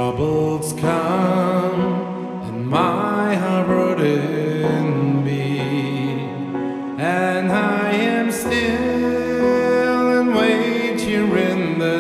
troubles come and my heart burden be, and I am still and wait here in the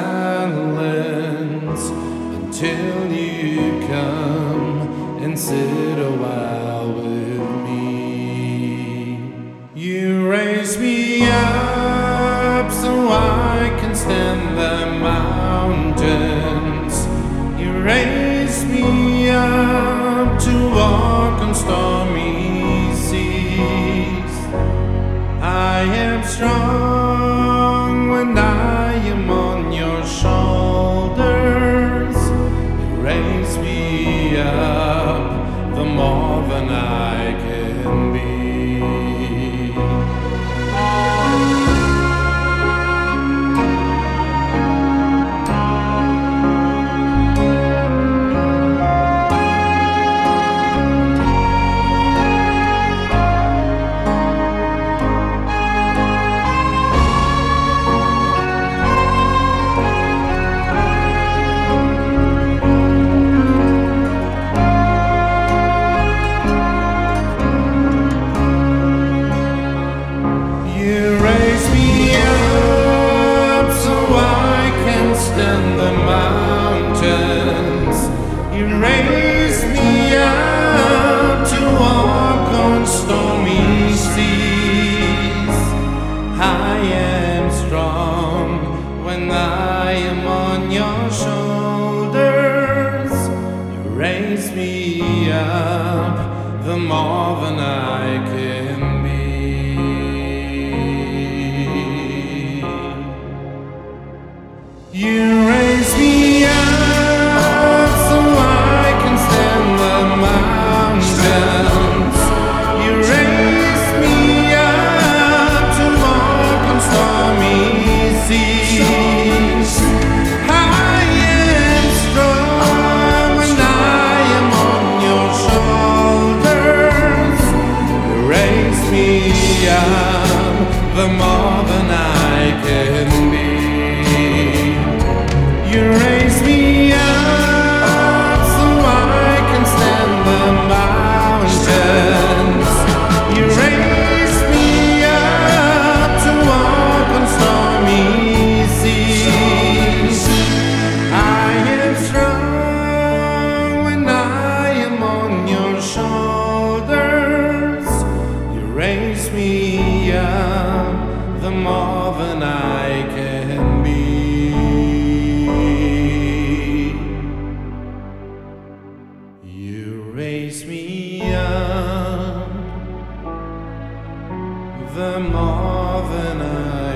silence until you come and sit a while with me. You raise me up so I can stand the mountains. You raise me up to walk on stormy seas. I am strong when I am on your shoulders. You raise me up the more than I can be. The mountains, you raise me up to walk on stormy seas. I am strong when I am on your shoulders. You raise me up the more than I can be. You raise me up so I can stand the mountains. You raise me up to walk on stormy seas. I am strong when I am on your shoulders. You raise me up the more than I can be. You raise me up so I can stand the mountains. You raise me up to walk on stormy seas. I am strong when I am on your shoulders. You raise me up the more than I can be. Raise me up the more than I